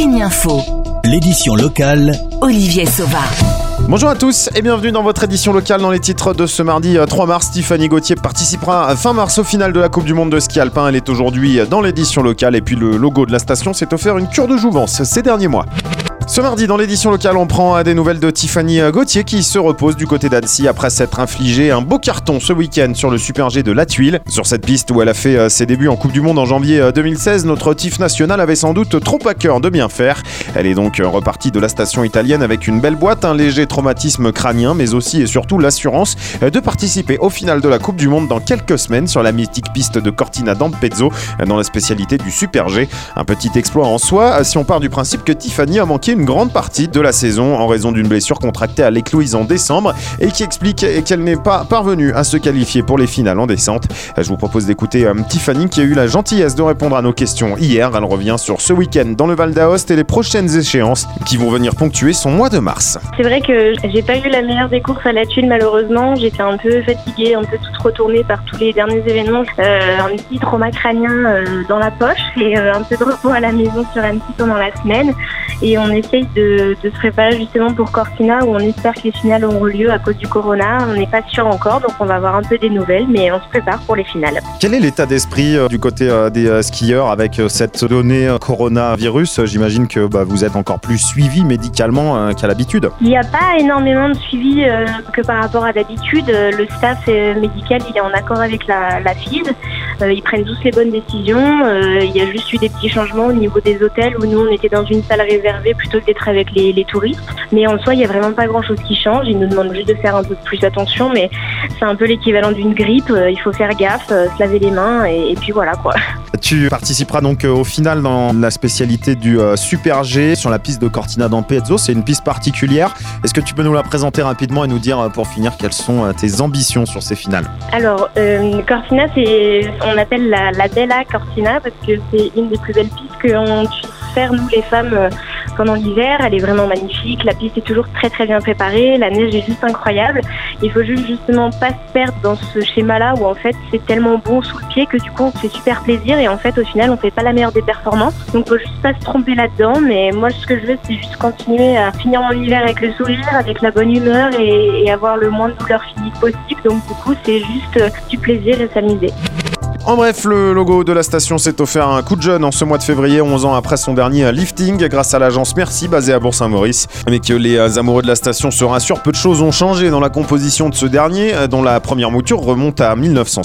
Tignes Info, l'édition locale, Olivier Sauva. Bonjour à tous et bienvenue dans votre édition locale. Dans les titres de ce mardi 3 mars, Tiffany Gauthier participera fin mars au final de la Coupe du Monde de ski alpin. Elle est aujourd'hui dans l'édition locale et puis le logo de la station s'est offert une cure de jouvence ces derniers mois. Ce mardi, dans l'édition locale, on prend des nouvelles de Tiffany Gauthier qui se repose du côté d'Annecy après s'être infligé un beau carton ce week-end sur le Super G de La Tuile. Sur cette piste où elle a fait ses débuts en Coupe du Monde en janvier 2016, notre Tiff national avait sans doute trop à cœur de bien faire. Elle est donc repartie de la station italienne avec une belle boîte, un léger traumatisme crânien, mais aussi et surtout l'assurance de participer au final de la Coupe du Monde dans quelques semaines sur la mythique piste de Cortina d'Ampezzo dans la spécialité du Super G. Un petit exploit en soi si on part du principe que Tiffany a manqué une grande partie de la saison en raison d'une blessure contractée à l'éclouise en décembre et qui explique qu'elle n'est pas parvenue à se qualifier pour les finales en descente. Je vous propose d'écouter Tiffany qui a eu la gentillesse de répondre à nos questions hier. Elle revient sur ce week-end dans le Val d'Aoste et les prochaines échéances qui vont venir ponctuer son mois de mars. C'est vrai que j'ai pas eu la meilleure des courses à La Tuile malheureusement. J'étais un peu fatiguée, un peu toute retournée par tous les derniers événements. Un petit trauma crânien dans la poche et un peu de repos à la maison sur Annecy pendant la semaine. Et on essaye de se préparer justement pour Cortina où on espère que les finales auront lieu à cause du corona. On n'est pas sûr encore, donc on va avoir un peu des nouvelles, mais on se prépare pour les finales. Quel est l'état d'esprit du côté des skieurs avec cette donnée coronavirus? J'imagine que vous êtes encore plus suivi médicalement qu'à l'habitude. Il n'y a pas énormément de suivi que par rapport à d'habitude. Le staff médical il est en accord avec la FIS. Ils prennent tous les bonnes décisions. Il y a juste eu des petits changements au niveau des hôtels où nous on était dans une salle réservée plutôt que d'être avec les touristes. Mais en soi, il n'y a vraiment pas grand-chose qui change. Ils nous demandent juste de faire un peu plus attention, mais c'est un peu l'équivalent d'une grippe. Il faut faire gaffe, se laver les mains et puis voilà quoi. Tu participeras donc au final dans la spécialité du Super G sur la piste de Cortina d'Ampezzo. C'est une piste particulière. Est-ce que tu peux nous la présenter rapidement et nous dire pour finir quelles sont tes ambitions sur ces finales? Alors, Cortina, on appelle la Bella Cortina parce que c'est une des plus belles pistes qu'on puisse faire nous les femmes pendant l'hiver. Elle est vraiment magnifique, la piste est toujours très très bien préparée, la neige est juste incroyable. Il faut juste justement pas se perdre dans ce schéma-là où en fait c'est tellement bon sous le pied que du coup on se fait super plaisir et en fait au final on fait pas la meilleure des performances. Donc faut juste pas se tromper là-dedans, mais moi ce que je veux c'est juste continuer à finir mon hiver avec le sourire, avec la bonne humeur et avoir le moins de douleur physique possible. Donc du coup c'est juste du plaisir et s'amuser. En bref, le logo de la station s'est offert un coup de jeune en ce mois de février, 11 ans après son dernier lifting, grâce à l'agence Merci, basée à Bourg-Saint-Maurice. Mais que les amoureux de la station se rassurent, peu de choses ont changé dans la composition de ce dernier, dont la première mouture remonte à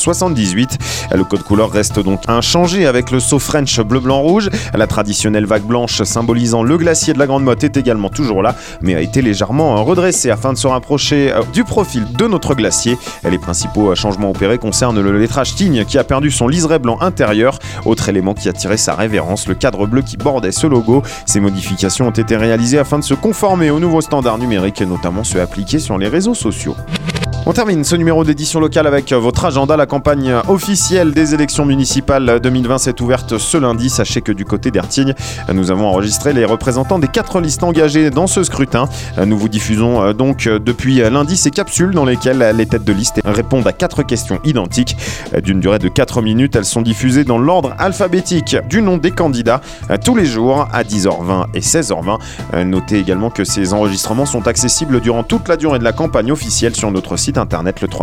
1978. Le code couleur reste donc inchangé avec le saut French bleu-blanc-rouge. La traditionnelle vague blanche symbolisant le glacier de la Grande Motte est également toujours là, mais a été légèrement redressée afin de se rapprocher du profil de notre glacier. Les principaux changements opérés concernent le lettrage Tignes qui a perdu son liseré blanc intérieur. Autre élément qui attirait sa révérence, le cadre bleu qui bordait ce logo. Ces modifications ont été réalisées afin de se conformer aux nouveaux standards numériques et notamment ceux appliqués sur les réseaux sociaux. On termine ce numéro d'édition locale avec votre agenda. La campagne officielle des élections municipales 2020 s'est ouverte ce lundi. Sachez que du côté d'Ertignes, nous avons enregistré les représentants des 4 listes engagées dans ce scrutin. Nous vous diffusons donc depuis lundi ces capsules dans lesquelles les têtes de liste répondent à 4 questions identiques. D'une durée de 4 minutes, elles sont diffusées dans l'ordre alphabétique du nom des candidats tous les jours à 10h20 et 16h20. Notez également que ces enregistrements sont accessibles durant toute la durée de la campagne officielle sur notre site internet le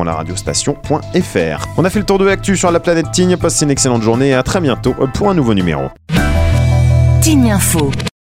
www.laradiostation.fr. On a fait le tour de l'actu sur la planète Tignes. Passez une excellente journée et à très bientôt pour un nouveau numéro. Tignes Info.